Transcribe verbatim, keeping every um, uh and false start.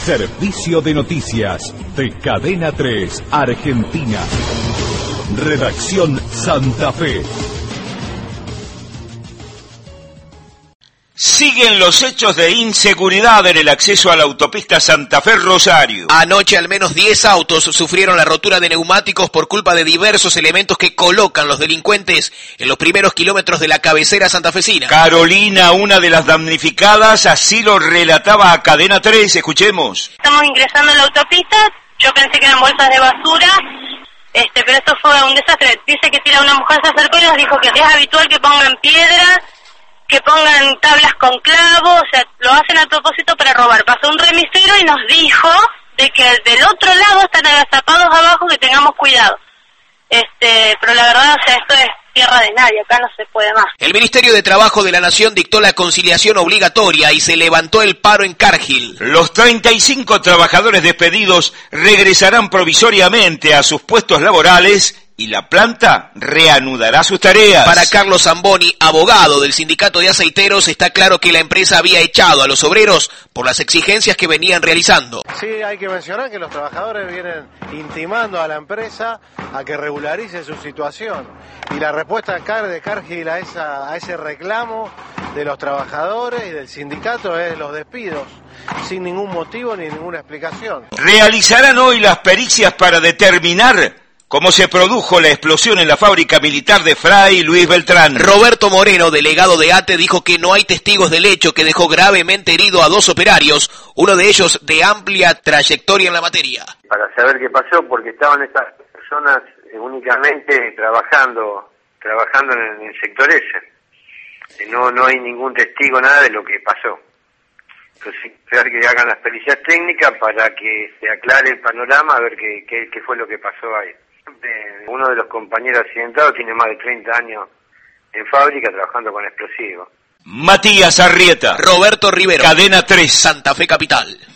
Servicio de noticias de Cadena tres Argentina. Redacción Santa Fe. Siguen los hechos de inseguridad en el acceso a la autopista Santa Fe-Rosario. Anoche al menos diez autos sufrieron la rotura de neumáticos por culpa de diversos elementos que colocan los delincuentes en los primeros kilómetros de la cabecera santafesina. Carolina, una de las damnificadas, así lo relataba a Cadena tres. Escuchemos. Estamos ingresando a la autopista, yo pensé que eran bolsas de basura, este, pero esto fue un desastre. Dice que tira una mujer, se acercó y nos dijo que es habitual que pongan piedras, que pongan tablas con clavos, o sea, lo hacen a propósito para robar. Pasó un remisero y nos dijo de que del otro lado están agazapados abajo, que tengamos cuidado. Este, pero la verdad, o sea, esto es tierra de nadie, acá no se puede más. El Ministerio de Trabajo de la Nación dictó la conciliación obligatoria y se levantó el paro en Cargill. Los treinta y cinco trabajadores despedidos regresarán provisoriamente a sus puestos laborales y la planta reanudará sus tareas. Para Carlos Zamboni, abogado del sindicato de aceiteros, está claro que la empresa había echado a los obreros por las exigencias que venían realizando. Sí, hay que mencionar que los trabajadores vienen intimando a la empresa a que regularice su situación. Y la respuesta de Cargill a, esa, a ese reclamo de los trabajadores y del sindicato es los despidos, sin ningún motivo ni ninguna explicación. Realizarán hoy las pericias para determinar cómo se produjo la explosión en la fábrica militar de Fray Luis Beltrán. Roberto Moreno, delegado de ATE, dijo que no hay testigos del hecho, que dejó gravemente herido a dos operarios, uno de ellos de amplia trayectoria en la materia. Para saber qué pasó, porque estaban estas personas únicamente trabajando trabajando en el sector ese. No, no hay ningún testigo, nada de lo que pasó. Entonces, esperar que hagan las pericias técnicas para que se aclare el panorama, a ver qué, qué, qué fue lo que pasó ahí. Uno de los compañeros accidentados tiene más de treinta años en fábrica trabajando con explosivos. Matías Arrieta. Roberto Rivero. Cadena tres. Santa Fe Capital.